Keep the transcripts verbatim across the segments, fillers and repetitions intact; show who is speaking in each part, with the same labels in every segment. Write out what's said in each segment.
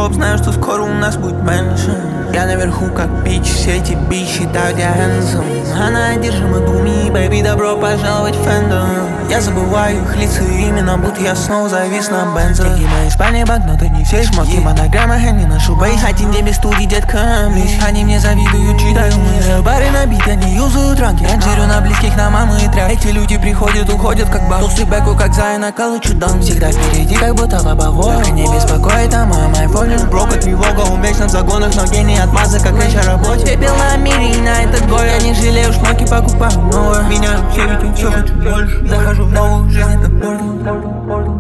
Speaker 1: топ, знаю, что скоро у нас будет меньше. Я наверху как бич, все эти бич считают я handsome. Она одержима думи, бэйби, добро пожаловать в фэндом. Я забываю их лица и имена, будто я снова завис на бензо. Деньги моей спальни, банкноты, не все шмотки, монограмма, я не ношу бейс. Один день без студии, детка, млись. Они мне завидуют, читаю мы бары набиты, они юзают ранки. Я жирю на близких, на мамы и тряп. Эти люди приходят, уходят как баб. Толстый бэку, как Зая на колычу дам. Всегда впереди, как будто лобовой. Только не беспокоит о моем айфоне. Бро, как тревога, он вечно в загонах, но гений отмаза, как речь о работе. Пепел на мире и на этот бой. Я не жалею, шмотки покупаю новое. Меня все ведь все хочу больше. Захожу в новую жизнь, это больно.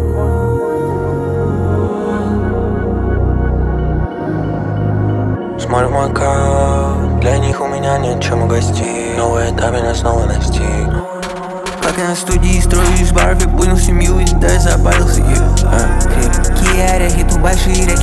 Speaker 1: Смотрю мой кап, для них у меня нет чем угостить. Новый этап меня снова настиг. Как я на студии строю из баров, я понял семью, и да, я запарился. Yeah. А, крепкие орехи, тут большие реки.